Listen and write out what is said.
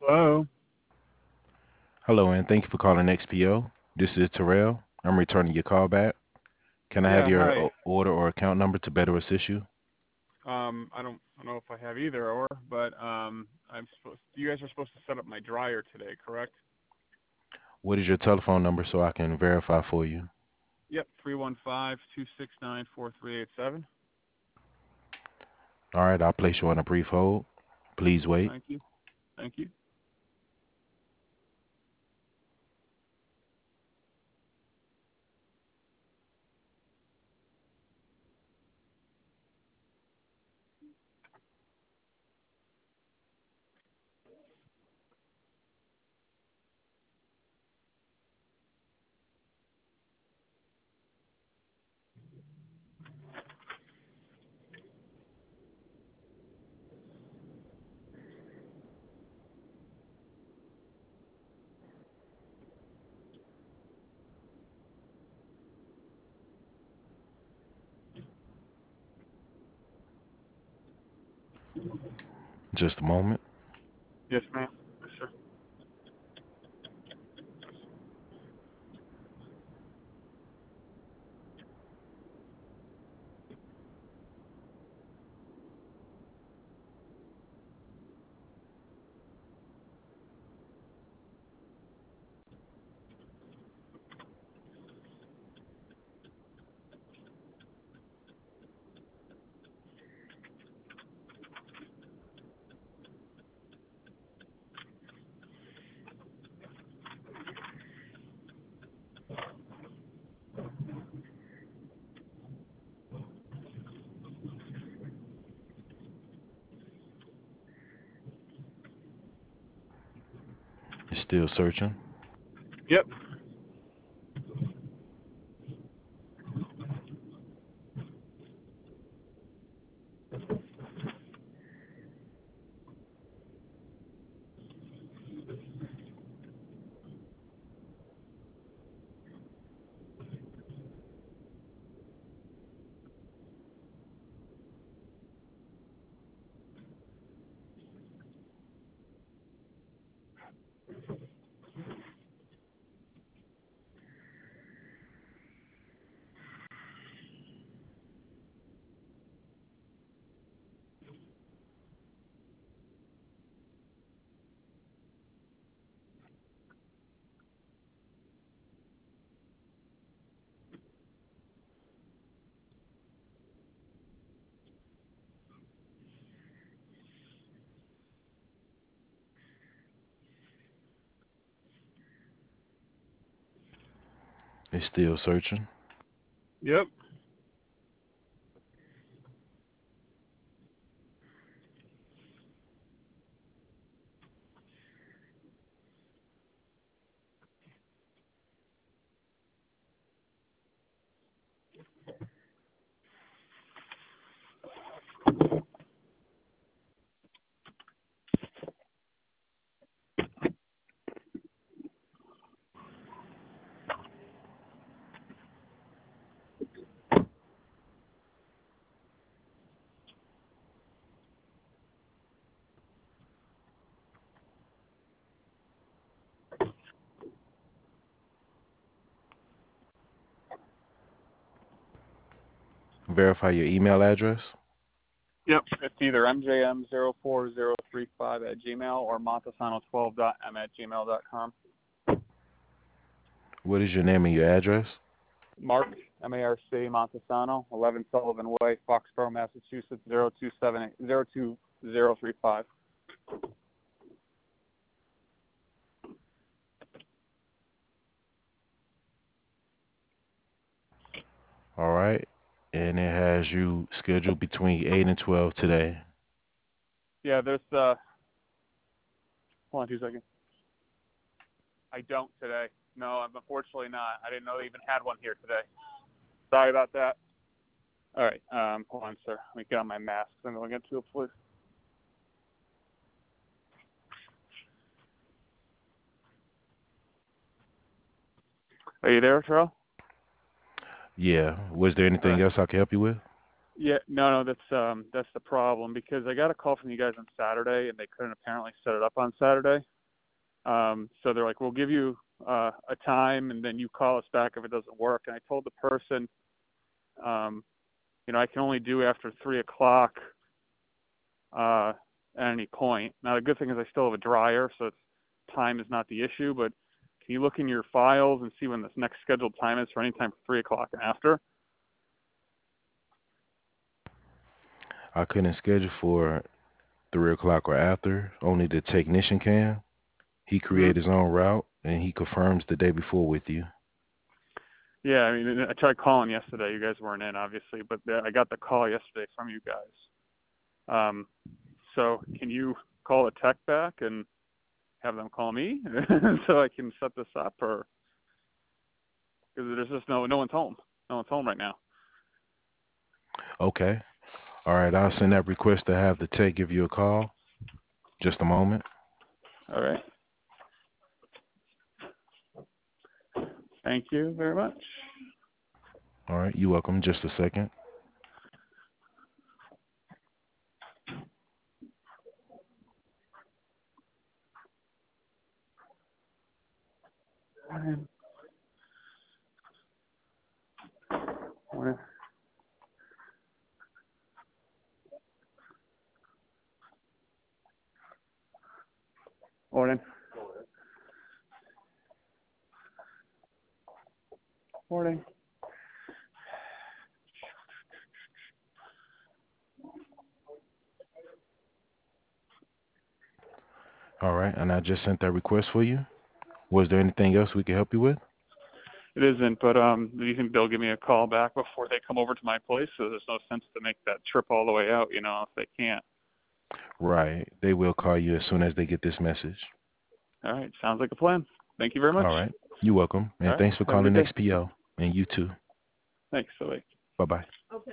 Hello. Hello, and thank you for calling XPO. This is Terrell. I'm returning your call back. Can I have Yeah, your hi. order or account number to better assist you? I don't know if I have either or, but I'm supposed. You guys are supposed to set up my dryer today, correct? What is your telephone number so I can verify for you? Yep, 315-269-4387. All right, I'll place you on a brief hold. Please wait. Thank you. Thank you. Just a moment. Yes, ma'am. Yes, sir. It's still searching. Yep. It's still searching. Yep. Verify your email address. Yep. It's either mjm04035 at gmail or montesano12.m at gmail.com. What is your name and your address? Mark, M-A-R-C, Montesano, 11 Sullivan Way, Foxborough, Massachusetts, 02035. All right. And it has you scheduled between 8 and 12 today. Yeah, hold on 2 seconds. I don't today. No, I'm unfortunately not. I didn't know they even had one here today. Sorry about that. All right. Hold on, sir. Let me get on my mask. I'm going to get to it, please. Are you there, Terrell? Yeah. Was there All anything right. else I can help you with? Yeah, no, that's the problem because I got a call from you guys on Saturday and they couldn't apparently set it up on Saturday. So they're like, we'll give you a time, and then you call us back if it doesn't work. And I told the person, I can only do after 3 o'clock at any point. Now, the good thing is I still have a dryer, so time is not the issue, but can you look in your files and see when this next scheduled time is for any time from 3 o'clock and after? I couldn't schedule for 3 o'clock or after. Only the technician can. He creates his own route, and he confirms the day before with you. Yeah, I mean, I tried calling yesterday. You guys weren't in, obviously, but I got the call yesterday from you guys. So can you call a tech back and have them call me so I can set this up, or because there's just no one's home. No one's home right now. Okay. All right. I'll send that request to have the tech give you a call. Just a moment. All right. Thank you very much. All right. You're welcome. Just a second. Morning. Morning. Morning. All right. And I just sent that request for you. Was there anything else we could help you with? It isn't, but do you think they'll give me a call back before they come over to my place? So there's no sense to make that trip all the way out, if they can't. Right. They will call you as soon as they get this message. All right. Sounds like a plan. Thank you very much. All right. You're welcome. And All right. thanks for Have a calling good day. XPO. And you too. Thanks. Bye. Bye-bye. Okay.